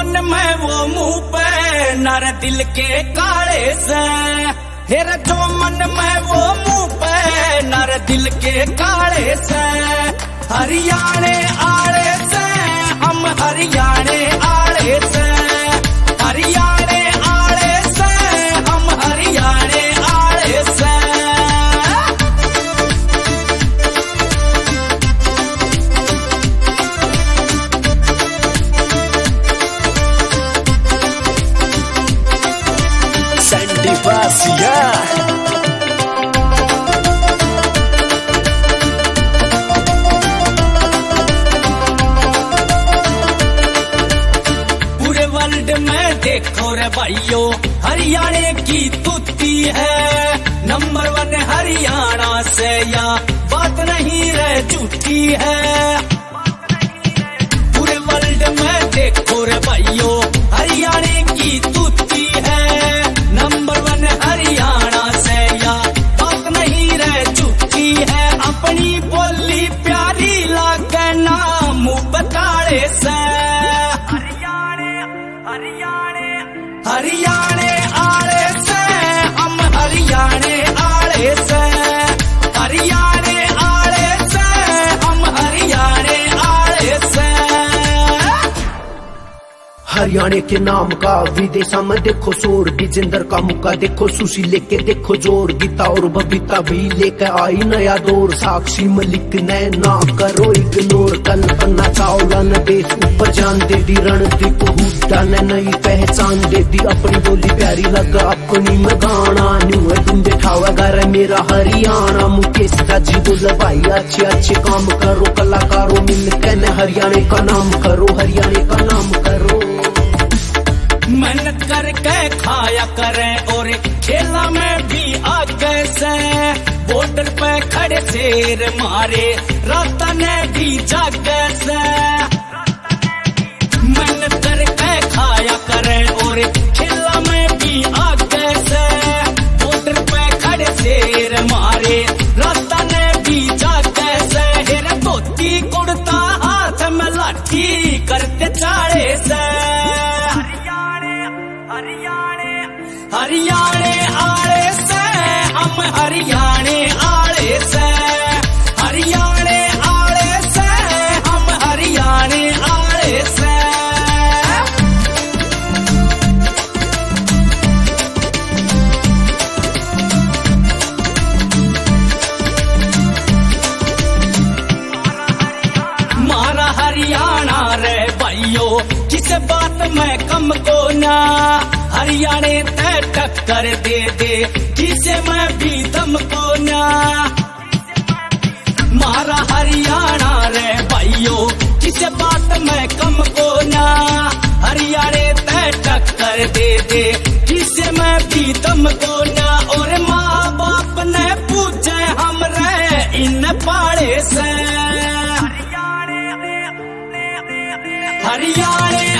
मन में वो मुंह पे नर दिल के काले से, हेरा जो मन में वो मुंह पे नर दिल के काले से। हरियाणे आड़े से हम हरियाणे आड़े से, हरियाणे आड़े से हम हरियाणे आड़े से। Sandy Basia देखो रे भाइयों हरियाणे की तुत्ती है, नंबर 1 हरियाणा से या बात नहीं रे झूठी है। पूरे वर्ल्ड में देखो रे भाइयों हरियाणे की तुत्ती है, नंबर 1 हरियाणा से या बात नहीं रे झूठी है। अपनी बोली प्यारी लागे ना मुंह बताड़े से, हरियाणे आड़े से हम हरियाणे आड़े से, हरियाणे आड़े से हम हरियाणे आड़े से। हरियाणे के नाम का विदेशा में देखो शोर, विजेंद्र का मुक्का देखो सुशी लेके देखो जोर, गीता और बबीता भी लेके आई नया दौर। साक्षी मलिक ने ना करो इग्नोर, कल्पना चावला ने देश ऊपर जान दे दी, रणदीप हुड्डा ने नई पहचान दे दी। अपनी बोली प्यारी लगा अपनी में गाना, न्यू है तुम बैठावा घर मेरा हरियाणा। मुकेश का जी बोल भाई अच्छे अच्छे काम करो, कलाकारों मिलकर ने हरियाणे का नाम करो, हरियाणे का नाम करो। मेहनत करके खाया करें और खेला में भी आगे से, बॉर्डर पे खड़े शेर मारे रास्ता ने भी जागे से। मेहनत करके खाया करें और खेला में भी आगे से, बॉर्डर पे खड़े शेर मारे रास्ता ने भी जागे से। हेरा धोती कुर्ता हाथ में लाठी करते चाड़े से, हरियाणे आड़े से हम हरियाणे आड़े से, हरियाणे आड़े से हम हरियाणे आड़े से। मारा हरियाणा रे भाइयों किस बात में कम को ना, हरियाणे ते टक्कर दे दे किसे मैं भी दम को ना। मारा हरियाणा रे भाइयों किसे बात में कम को ना, हरियाणे ते टक्कर दे दे किसे मैं भी दम को ना। और माँ बाप ने पूछे हम रे इन पाड़े से, हरियाणे